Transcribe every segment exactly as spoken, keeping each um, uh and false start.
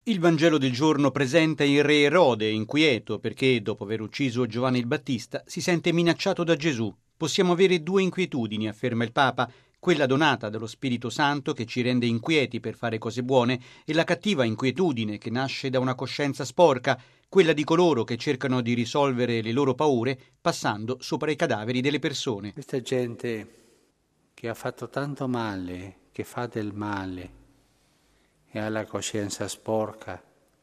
Il Vangelo del giorno presenta il re Erode inquieto perché, dopo aver ucciso Giovanni il Battista, si sente minacciato da Gesù. Possiamo avere due inquietudini, afferma il Papa, quella donata dallo Spirito Santo che ci rende inquieti per fare cose buone e la cattiva inquietudine che nasce da una coscienza sporca, quella di coloro che cercano di risolvere le loro paure passando sopra i cadaveri delle persone. Questa gente che ha fatto tanto male, che fa del male, e ha la coscienza sporca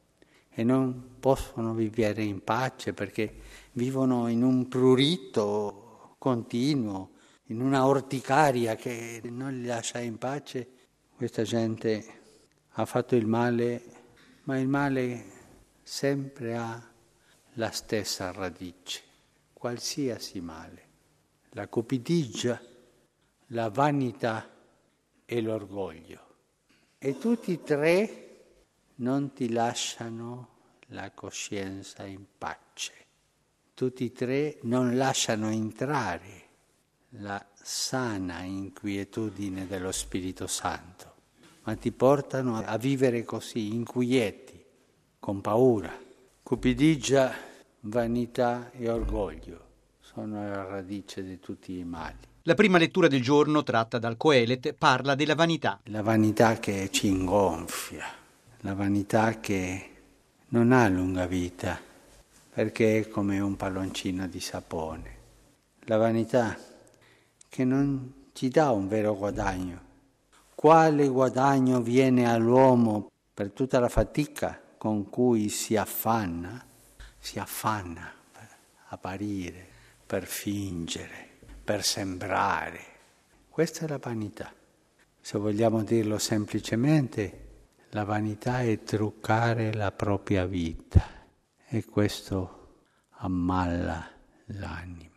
e non possono vivere in pace perché vivono in un prurito continuo, in una orticaria che non li lascia in pace. Questa gente ha fatto il male, ma il male sempre ha la stessa radice, qualsiasi male, la cupidigia, la vanità e l'orgoglio. E tutti e tre non ti lasciano la coscienza in pace. Tutti e tre non lasciano entrare la sana inquietudine dello Spirito Santo, ma ti portano a vivere così, inquieti, con paura. Cupidigia, vanità e orgoglio sono la radice di tutti i mali. La prima lettura del giorno, tratta dal Coelet, parla della vanità. La vanità che ci ingonfia, la vanità che non ha lunga vita, perché è come un palloncino di sapone. La vanità che non ci dà un vero guadagno. Quale guadagno viene all'uomo per tutta la fatica con cui si affanna? Si affanna per apparire, per fingere, per sembrare. Questa è la vanità. Se vogliamo dirlo semplicemente, la vanità è truccare la propria vita e questo ammala l'anima,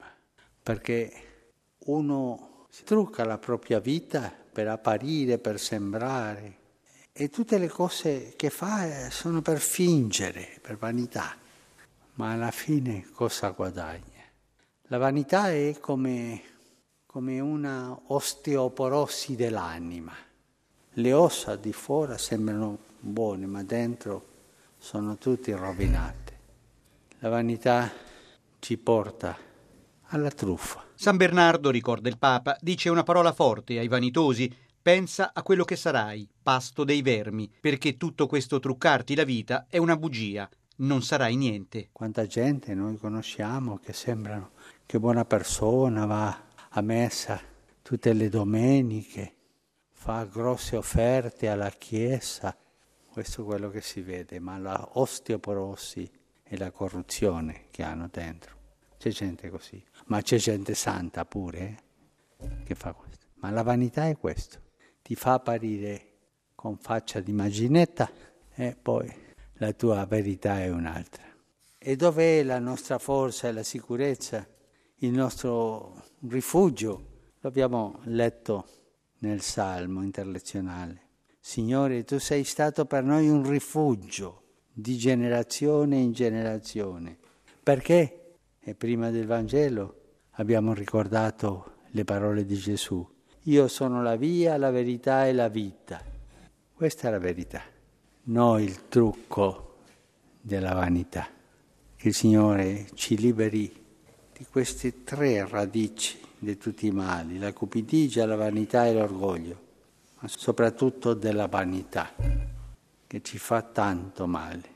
perché uno si trucca la propria vita per apparire, per sembrare e tutte le cose che fa sono per fingere, per vanità, ma alla fine cosa guadagna? La vanità è come, come una osteoporosi dell'anima. Le ossa di fuori sembrano buone, ma dentro sono tutte rovinate. La vanità ci porta alla truffa. San Bernardo, ricorda il Papa, dice una parola forte ai vanitosi: pensa a quello che sarai, pasto dei vermi, perché tutto questo truccarti la vita è una bugia, non sarai niente. Quanta gente noi conosciamo che sembrano che buona persona, va a messa tutte le domeniche, fa grosse offerte alla Chiesa. Questo è quello che si vede, ma la osteoporosi e la corruzione che hanno dentro. C'è gente così, ma c'è gente santa pure eh, che fa questo. Ma la vanità è questo, ti fa apparire con faccia di immaginetta e poi la tua verità è un'altra. E dov'è la nostra forza e la sicurezza? Il nostro rifugio, lo abbiamo letto nel Salmo interlezionale. Signore, tu sei stato per noi un rifugio di generazione in generazione. Perché? E prima del Vangelo abbiamo ricordato le parole di Gesù. Io sono la via, la verità e la vita. Questa è la verità, non il trucco della vanità. Che il Signore ci liberi di queste tre radici di tutti i mali, la cupidigia, la vanità e l'orgoglio, ma soprattutto della vanità, che ci fa tanto male.